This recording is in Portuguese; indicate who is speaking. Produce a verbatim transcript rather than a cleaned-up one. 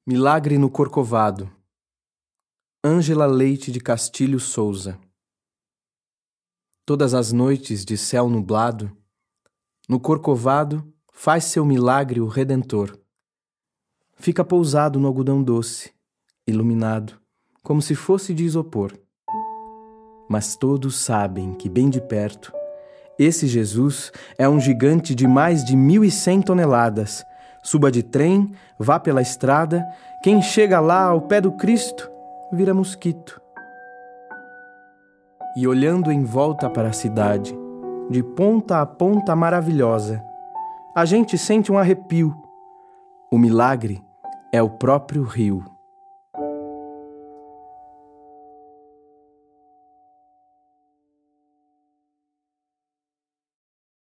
Speaker 1: Milagre no Corcovado. Ângela Leite de Castilho Souza. Todas as noites de céu nublado, no Corcovado faz seu milagre o Redentor. Fica pousado no algodão doce, iluminado, como se fosse de isopor. Mas todos sabem que bem de perto, esse Jesus é um gigante de mais de mil e cem toneladas. Suba de trem, vá pela estrada, quem chega lá ao pé do Cristo vira mosquito. E olhando em volta para a cidade, de ponta a ponta maravilhosa, a gente sente um arrepio. O milagre é o próprio rio.